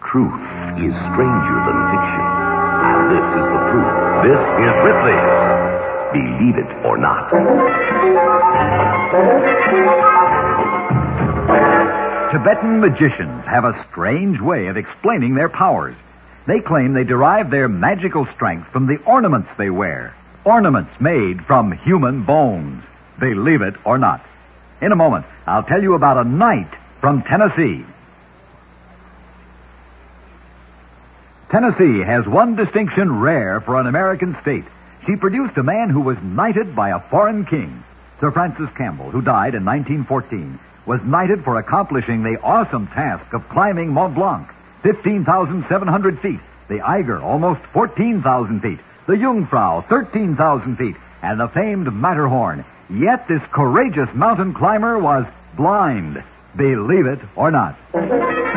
Truth is stranger than fiction. And this is the proof. This is Ripley's Believe It or Not. Tibetan magicians have a strange way of explaining their powers. They claim they derive their magical strength from the ornaments they wear. Ornaments made from human bones. Believe it or not. In a moment, I'll tell you about a knight from Tennessee. Tennessee has one distinction rare for an American state. She produced a man who was knighted by a foreign king. Sir Francis Campbell, who died in 1914, was knighted for accomplishing the awesome task of climbing Mont Blanc, 15,700 feet, the Eiger, almost 14,000 feet, the Jungfrau, 13,000 feet, and the famed Matterhorn. Yet this courageous mountain climber was blind. Believe it or not.